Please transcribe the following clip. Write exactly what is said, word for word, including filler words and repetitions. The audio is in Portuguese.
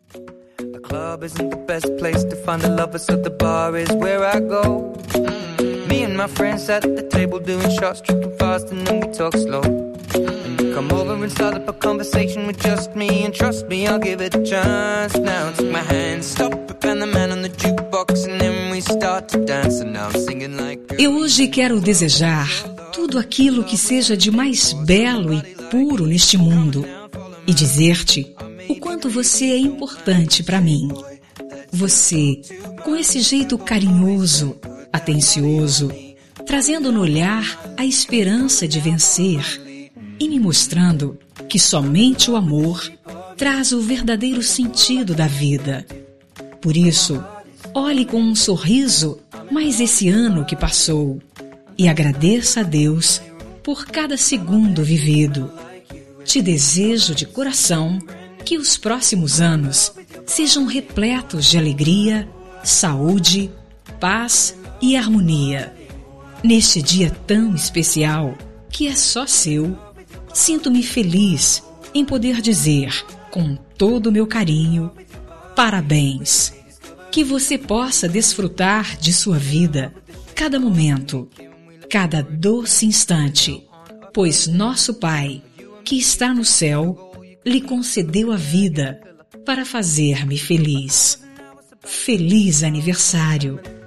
The club isn't the best place to find the lovers, so the bar is where I go. Me and my friends at the table doing shots, tripping fast and then we talk slow. And you come over and start up a conversation with just me, and trust me, I'll give it a chance. Now take my hand, stop it, and the man on the jukebox, and then we start to dance. And now I'm singing like... Eu hoje quero desejar tudo aquilo que seja de mais belo e puro neste mundo e dizer-te o quanto você é importante para mim. Você, com esse jeito carinhoso, atencioso, trazendo no olhar a esperança de vencer e me mostrando que somente o amor traz o verdadeiro sentido da vida. Por isso, olhe com um sorriso mais esse ano que passou e agradeça a Deus por cada segundo vivido. Te desejo de coração que os próximos anos sejam repletos de alegria, saúde, paz e harmonia. Neste dia tão especial, que é só seu, sinto-me feliz em poder dizer, com todo o meu carinho, parabéns. Que você possa desfrutar de sua vida, cada momento, cada doce instante, pois nosso Pai, que está no céu, lhe concedeu a vida para fazer-me feliz. Feliz aniversário!